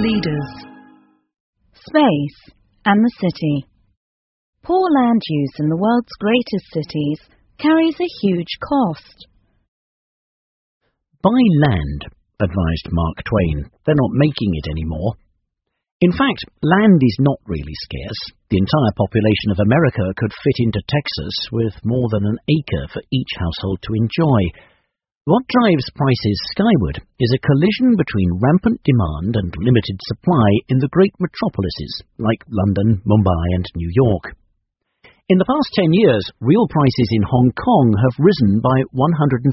leaders. Space and the city. Poor land use in the world's greatest cities carries a huge cost. Buy land, advised Mark Twain. They're not making it anymore. In fact, land is not really scarce. The entire population of America could fit into Texas with more than an acre for each household to enjoy. What drives prices skyward is a collision between rampant demand and limited supply in the great metropolises like London, Mumbai and New York. In the past 10 years, real prices in Hong Kong have risen by 150%.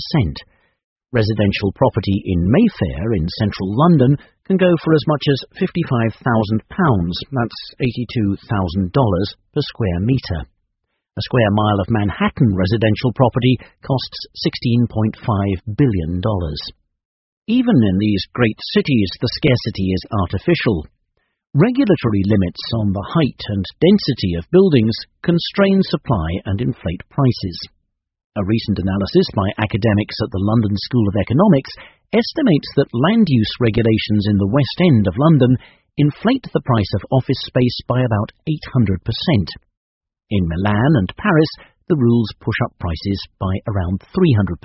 Residential property in Mayfair in central London can go for as much as £55,000, that's $82,000 per square metre. A square mile of Manhattan residential property costs $16.5 billion. Even in these great cities, the scarcity is artificial. Regulatory limits on the height and density of buildings constrain supply and inflate prices. A recent analysis by academics at the London School of Economics estimates that land use regulations in the West End of London inflate the price of office space by about 800%. In Milan and Paris, the rules push up prices by around 300%.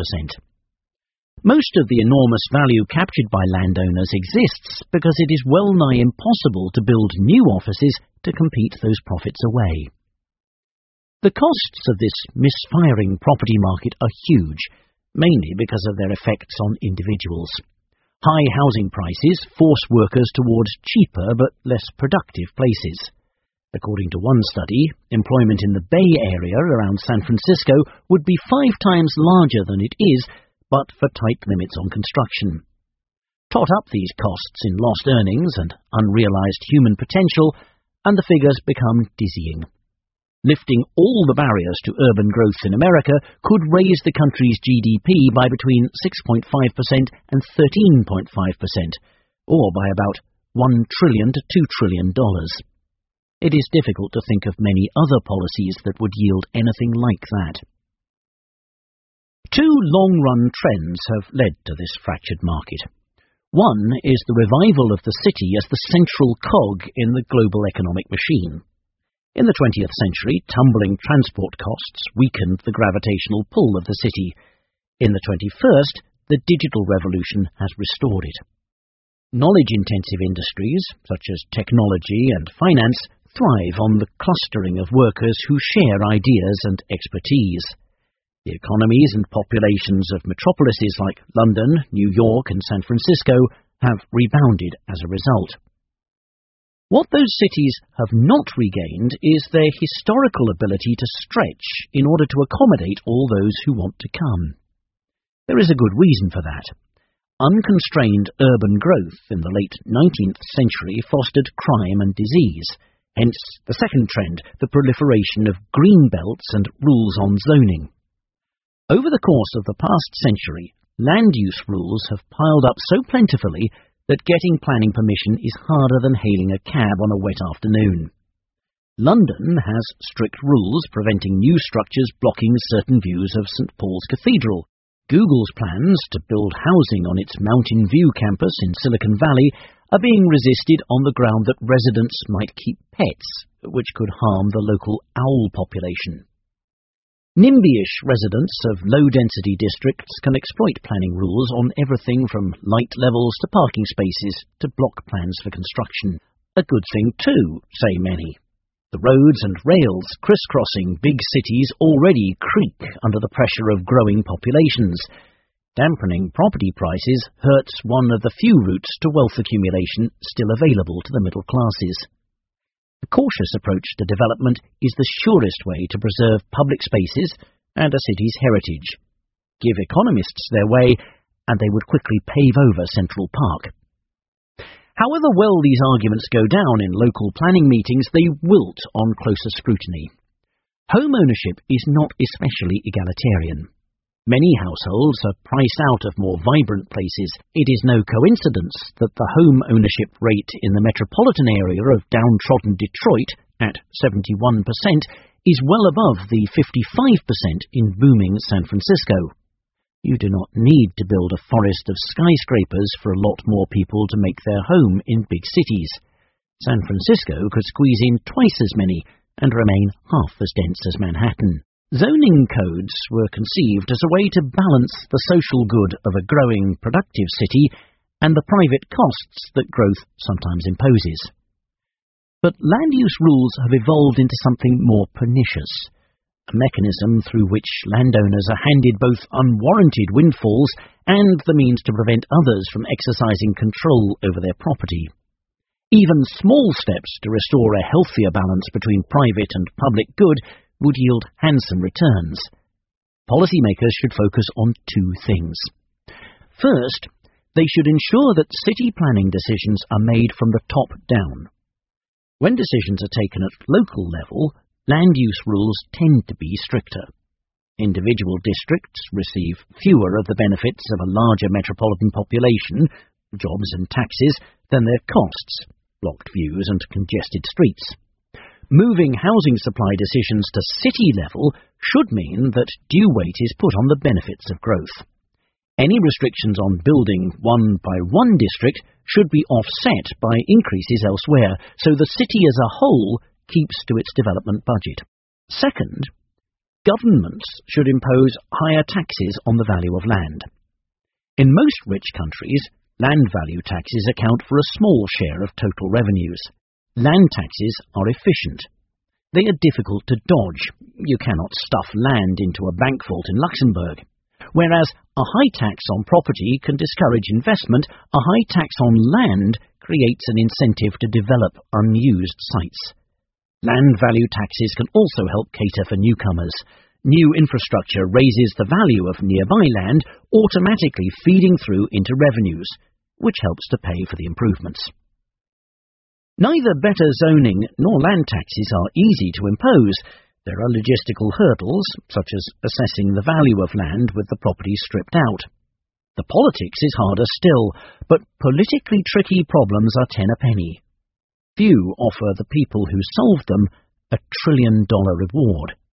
Most of the enormous value captured by landowners exists because it is well nigh impossible to build new offices to compete those profits away. The costs of this misfiring property market are huge, mainly because of their effects on individuals. High housing prices force workers towards cheaper but less productive places. According to one study, employment in the Bay Area around San Francisco would be 5 times larger than it is, but for tight limits on construction. Tot up these costs in lost earnings and unrealized human potential, and the figures become dizzying. Lifting all the barriers to urban growth in America could raise the country's GDP by between 6.5% and 13.5%, or by about $1 trillion to $2 trillion. It is difficult to think of many other policies that would yield anything like that. 2 long-run trends have led to this fractured market. One is the revival of the city as the central cog in the global economic machine. In the 20th century, tumbling transport costs weakened the gravitational pull of the city. In the 21st, the digital revolution has restored it. Knowledge-intensive industries, such as technology and finance, thrive on the clustering of workers who share ideas and expertise. The economies and populations of metropolises like London, New York and San Francisco have rebounded as a result. What those cities have not regained is their historical ability to stretch in order to accommodate all those who want to come. There is a good reason for that. Unconstrained urban growth in the late 19th century fostered crime and disease, hence the second trend, the proliferation of green belts and rules on zoning. Over the course of the past century, land use rules have piled up so plentifully that getting planning permission is harder than hailing a cab on a wet afternoon. London has strict rules preventing new structures blocking certain views of St. Paul's Cathedral. Google's plans to build housing on its Mountain View campus in Silicon Valley are being resisted on the ground that residents might keep pets, which could harm the local owl population. NIMBY-ish residents of low-density districts can exploit planning rules on everything from light levels to parking spaces to block plans for construction. A good thing too, say many. The roads and rails crisscrossing big cities already creak under the pressure of growing populations. Dampening property prices hurts one of the few routes to wealth accumulation still available to the middle classes. A cautious approach to development is the surest way to preserve public spaces and a city's heritage. Give economists their way, and they would quickly pave over Central Park. However well these arguments go down in local planning meetings, they wilt on closer scrutiny. Home ownership is not especially egalitarian. Many households are priced out of more vibrant places. It is no coincidence that the home ownership rate in the metropolitan area of downtrodden Detroit, at 71%, is well above the 55% in booming San Francisco. You do not need to build a forest of skyscrapers for a lot more people to make their home in big cities. San Francisco could squeeze in twice as many and remain half as dense as Manhattan. Zoning codes were conceived as a way to balance the social good of a growing, productive city and the private costs that growth sometimes imposes. But land use rules have evolved into something more pernicious, a mechanism through which landowners are handed both unwarranted windfalls and the means to prevent others from exercising control over their property. Even small steps to restore a healthier balance between private and public good would yield handsome returns. Policymakers should focus on two things. First, they should ensure that city planning decisions are made from the top down. When decisions are taken at local level, land use rules tend to be stricter. Individual districts receive fewer of the benefits of a larger metropolitan population, jobs and taxes, than their costs, blocked views and congested streets. Moving housing supply decisions to city level should mean that due weight is put on the benefits of growth. Any restrictions on building one by one district should be offset by increases elsewhere, so the city as a whole keeps to its development budget. Second, governments should impose higher taxes on the value of land. In most rich countries, land value taxes account for a small share of total revenues. Land taxes are efficient. They are difficult to dodge. You cannot stuff land into a bank vault in Luxembourg. Whereas a high tax on property can discourage investment, a high tax on land creates an incentive to develop unused sites. Land value taxes can also help cater for newcomers. New infrastructure raises the value of nearby land, automatically feeding through into revenues, which helps to pay for the improvements. Neither better zoning nor land taxes are easy to impose. There are logistical hurdles, such as assessing the value of land with the property stripped out. The politics is harder still, but politically tricky problems are 10 a penny. Few offer the people who solve them a $1 trillion reward.